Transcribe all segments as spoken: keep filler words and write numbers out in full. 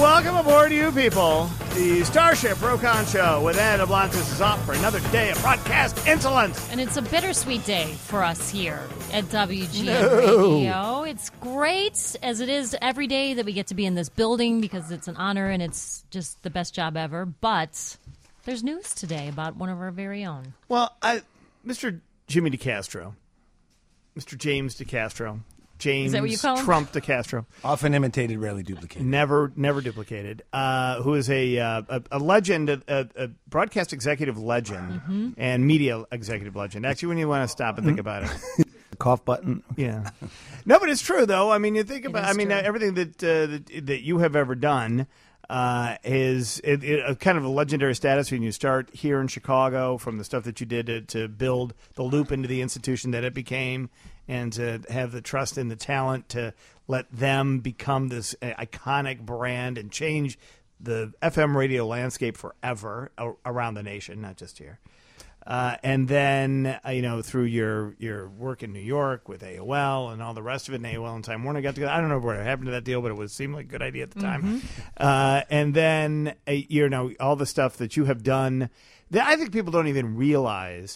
welcome aboard, you people. The Starship Rokon Show with Ed Ablantis is off for another day of broadcast insolence. And it's a bittersweet day for us here at W G N No. Radio. It's great, as it is every day that we get to be in this building because it's an honor and it's just the best job ever. But there's news today about one of our very own. Well, I, Mister Jimmy DeCastro, Mister James DeCastro, James Is that what you call him? Trump DeCastro, Often imitated, rarely duplicated. never, never duplicated. Uh, who is a, uh, a a legend, a, a, a broadcast executive legend, Mm-hmm. and media executive legend. Actually, when you want to stop and think about it. Cough button. Yeah. No, but it's true, though. I mean, you think about, is I mean, true. uh, everything that, uh, that that you have ever done uh, is it, it, a kind of a legendary status when you start here in Chicago, from the stuff that you did to, to build the Loop into the institution that it became, and to have the trust and the talent to let them become this uh, iconic brand and change the F M radio landscape forever a- around the nation, not just here. Uh, and then, uh, you know, through your, your work in New York with A O L and all the rest of it, and A O L and Time Warner got together. I don't know what happened to that deal, but it was seemed like a good idea at the time. Mm-hmm. Uh, and then, uh, you know, all the stuff that you have done. That I think people don't even realize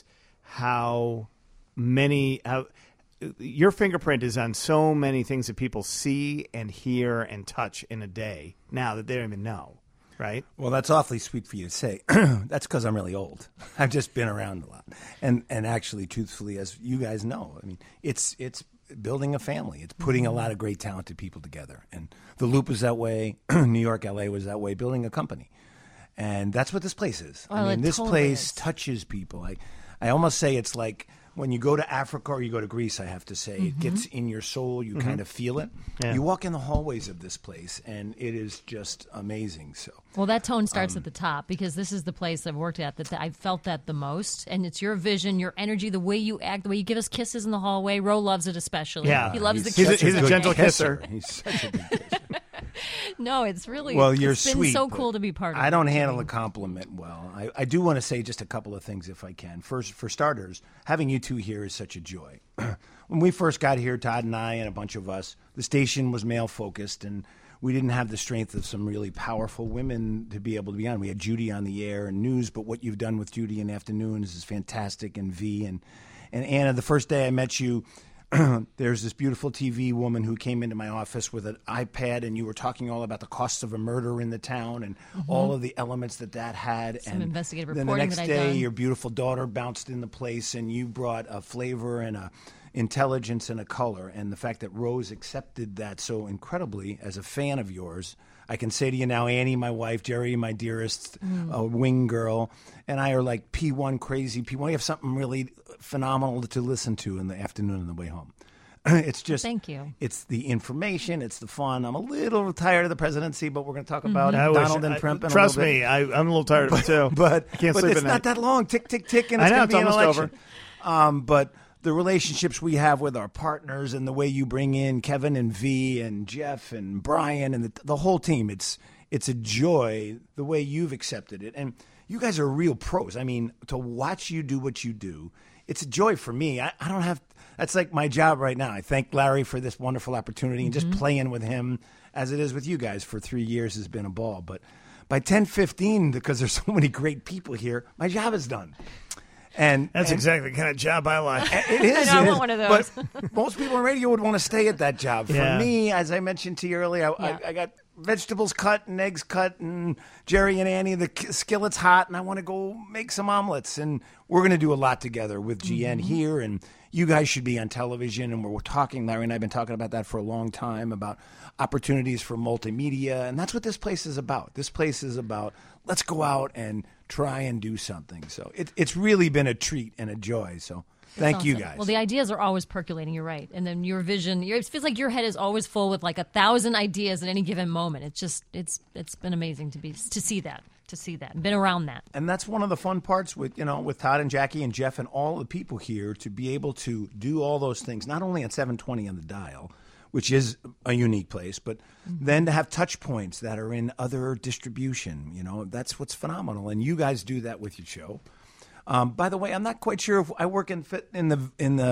how many how your fingerprint is on so many things that people see and hear and touch in a day now that they don't even know. Right? Well, that's awfully sweet for you to say. That's because I'm really old. I've just been around a lot, and and actually, truthfully, as you guys know, I mean, it's it's building a family. It's putting a lot of great, talented people together, and the Loop was that way. New York, L A was that way. Building a company, and that's what this place is. Well, I mean, it this totally place is. touches people. I I almost say it's like when you go to Africa or you go to Greece, I have to say, it gets in your soul. You kind of feel it. Yeah. You walk in the hallways of this place, and it is just amazing. So. Well, that tone starts Um, at the top because this is the place I've worked at that I felt that the most. And it's your vision, your energy, the way you act, the way you give us kisses in the hallway. Ro loves it especially. Yeah. He loves the He's a- kisses. he's a every gentle day. kisser. He's such a good kisser. No, it's really Well, you're it's been sweet. so but cool to be part of I it, don't Jimmy. handle a compliment well. I, I do want to say just a couple of things if I can. First, for starters, having you two here is such a joy. When we first got here, Todd and I and a bunch of us, the station was male focused, and we didn't have the strength of some really powerful women to be able to be on. We had Judy on the air and news, but what you've done with Judy in afternoons is fantastic, and V and and Anna. The first day I met you, there's this beautiful T V woman who came into my office with an iPad, and you were talking all about the costs of a murder in the town and all of the elements that that had. Some and investigative then the reporting next that I'd day, done. your beautiful daughter bounced in the place, and you brought a flavor and a intelligence and a color. And the fact that Rose accepted that so incredibly as a fan of yours. I can say to you now, Annie, my wife, Jerry, my dearest Mm. uh, wing girl, and I are like P one crazy P one. We have something really phenomenal to listen to in the afternoon on the way home. It's just, Thank you. It's the information, it's the fun. I'm a little tired of the presidency, but we're going to talk about Mm-hmm. I wish- Donald and I- Trump. in a Trust little bit. me, I, I'm a little tired of it too. But I can't but sleep it's at not night. that long. Tick, tick, tick, and I it's know, going it's to be an almost election. over. Um, but the relationships we have with our partners and the way you bring in Kevin and V and Jeff and Brian and the, the whole team, it's it's a joy the way you've accepted it. And you guys are real pros. I mean, to watch you do what you do, it's a joy for me. I, I don't have – that's like my job right now. I thank Larry for this wonderful opportunity, and just playing with him as it is with you guys for three years has been a ball. But by ten fifteen, because there's so many great people here, my job is done. And That's and exactly the kind of job I like. it is. I it want is. one of those. But most people in radio would want to stay at that job. For Yeah. me, as I mentioned to you earlier, I, Yeah. I, I got vegetables cut and eggs cut, and Jerry and Annie, the k- skillet's hot, and I want to go make some omelets. And we're going to do a lot together with G N Mm-hmm. here, and you guys should be on television. And we're talking, Larry and I have been talking about that for a long time, about opportunities for multimedia. And that's what this place is about. This place is about let's go out and try and do something. So it, it's really been a treat and a joy. So thank you Awesome. guys. Well, the ideas are always percolating. You're right, and then your vision. Your, it feels like your head is always full with like a thousand ideas at any given moment. It's just it's it's been amazing to be to see that to see that been around that. And that's one of the fun parts with, you know, with Todd and Jackie and Jeff and all the people here, to be able to do all those things, not only at seven twenty on the dial, which is a unique place, but then to have touch points that are in other distribution. You know, that's what's phenomenal. And you guys do that with your show. Um, by the way, I'm not quite sure if I work in fit in the in the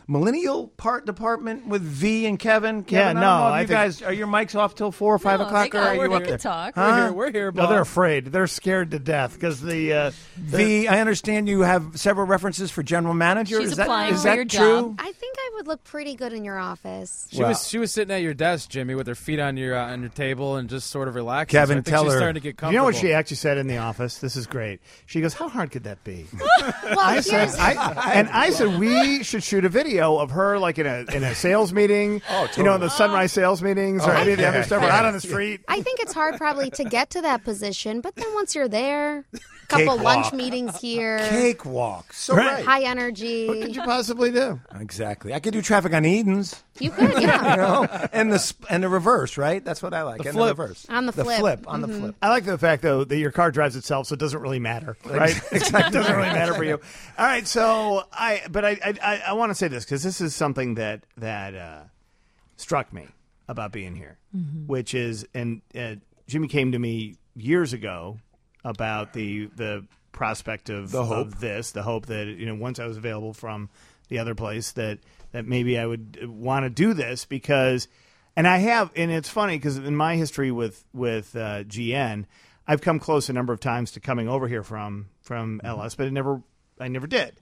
millennial part department with V and Kevin. Kevin, Yeah, I don't no, know if I you think- guys are your mics off till four or five No, o'clock, they or got- are we're- you up they there? can talk. Huh? We're here. We're here, No, Bob. they're afraid. They're scared to death because the uh, V, I understand you have several references for general manager. She's is that, applying is for that your true? job. I think I would look pretty good in your office. She Well- was she was sitting at your desk, Jimmy, with her feet on your uh, on your table and just sort of relaxing. Kevin, so I think tell she's her- starting to get You comfortable. know what she actually said in the office? This is great. She goes, "How hard could that be?" Well, I said, here's, I, and I said we should shoot a video of her like in a in a sales meeting. Oh, totally. You know, the Sunrise sales meetings or any of the other stuff. We're out on the street. I think it's hard probably to get to that position, but then once you're there, a couple Cakewalk. lunch meetings here, Cakewalk. So Right. right. high energy. What could you possibly do? Exactly. I could do traffic on Edens. You could, yeah. You know, and the sp- and the reverse, right? That's what I like. The and flip. the reverse. On the the flip. flip. On the flip. I like the fact though that your car drives itself, so it doesn't really matter, right? It doesn't really matter for you. All right, so I, but I, I, I, I want to say this because this is something that that uh, struck me about being here, which is, and uh, Jimmy came to me years ago about the the prospect of, The hope. of this, the hope that you know once I was available from the other place that that maybe I would want to do this because, and I have, and it's funny because in my history with with uh, G N, I've come close a number of times to coming over here from from L S, but it never I never did,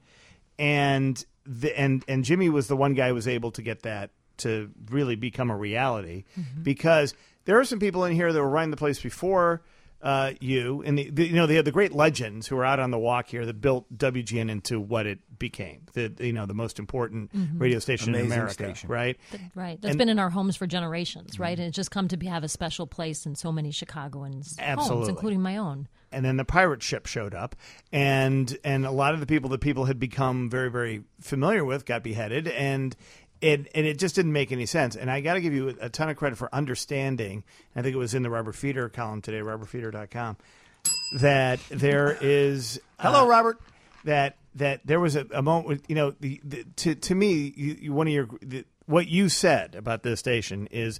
and the and and Jimmy was the one guy who was able to get that to really become a reality because there are some people in here that were running the place before uh, you, and the, the you know they had the great legends who were out on the walk here that built W G N into what it became, the you know the most important radio station in Amazing America, station. right? Right. That's And- been in our homes for generations, right? And it's just come to be, have a special place in so many Chicagoans' Absolutely. homes, including my own. And then the pirate ship showed up, and and a lot of the people that people had become very very familiar with got beheaded, and it and it just didn't make any sense. And I got to give you a ton of credit for understanding. I think it was in the Robert Feeder column today, robert feeder dot com, that there is Hello, uh, Robert. that that there was a, a moment, with, you know, the, the, to to me, you, you, one of your the, what you said about this station is,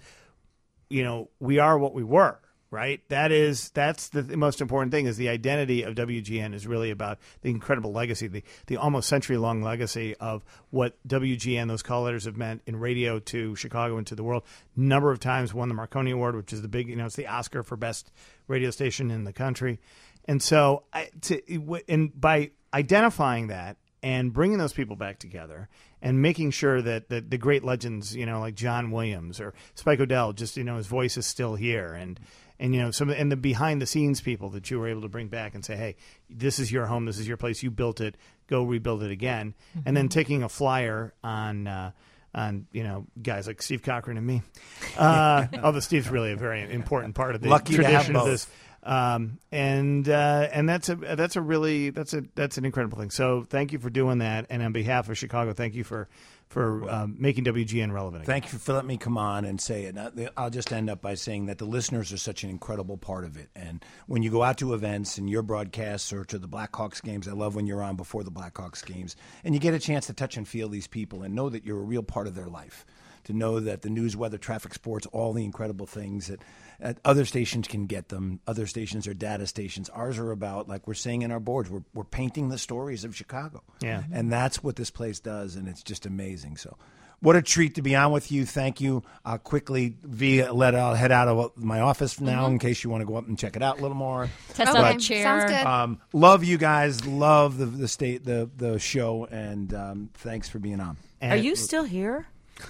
you know, we are what we were, right? That is that's the most important thing. Is the identity of W G N is really about the incredible legacy, the the almost century long legacy of what W G N, those call letters have meant in radio to Chicago and to the world. Number of times won the Marconi Award, which is the big, you know, it's the Oscar for best radio station in the country. And so, I, to and by identifying that and bringing those people back together and making sure that the, the great legends, you know, like John Williams or Spike O'Dell, just, you know, his voice is still here. And, and you know, some and the behind the scenes people that you were able to bring back and say, hey, this is your home. This is your place. You built it. Go rebuild it again. Mm-hmm. And then taking a flyer on, uh, on, you know, guys like Steve Cochran and me. Uh, although Steve's really a very important part of the Lucky to have tradition of both. this. Um, and uh, and that's a that's a really that's a that's an incredible thing. So thank you for doing that, and on behalf of Chicago, thank you for for um, making W G N relevant again. Thank you for letting me come on and say it. Now, I'll just end up by saying that the listeners are such an incredible part of it. And when you go out to events and your broadcasts or to the Blackhawks games, I love when you're on before the Blackhawks games, and you get a chance to touch and feel these people and know that you're a real part of their life. To know that the news, weather, traffic, sports, all the incredible things that uh, other stations can get them. Other stations are data stations. Ours are about, like we're saying in our boards, we're, we're painting the stories of Chicago. Yeah. And that's what this place does, and it's just amazing. So what a treat to be on with you. Thank you. I'll quickly via, let I'll head out of my office now Mm-hmm. in case you want to go up and check it out a little more. Test Okay, out a chair. sounds good. Um, love you guys. Love the the state the the show, and um, thanks for being on. And Are you still here?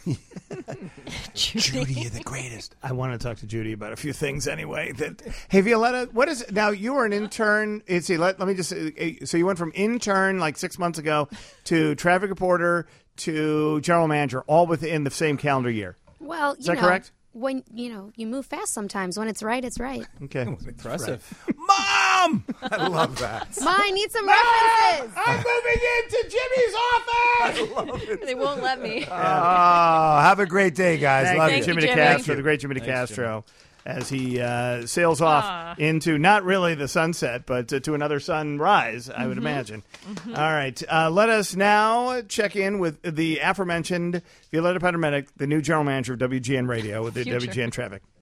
Judy, you're the greatest. I want to talk to Judy about a few things anyway. That hey, Violetta, what is now? You were an intern. eh, See, let, let me just. uh, So you went from intern like six months ago to traffic reporter to general manager, all within the same calendar year. Well, you Is that know, correct? when you know you move fast sometimes. When it's right, it's right. Okay. Impressive. Mom, I love that. Ma, I need some references. I'm moving into Jimmy's office. They won't let me. Oh, have a great day, guys. Thank love you, you. Jimmy Jimmy. DeCastro, the great Jimmy DeCastro, as he uh, sails off Ah. into not really the sunset, but uh, to another sunrise, I Mm-hmm. would imagine. All right. Uh, let us now check in with the aforementioned Violetta Patermedic, the new general manager of W G N Radio with the Future. W G N Traffic.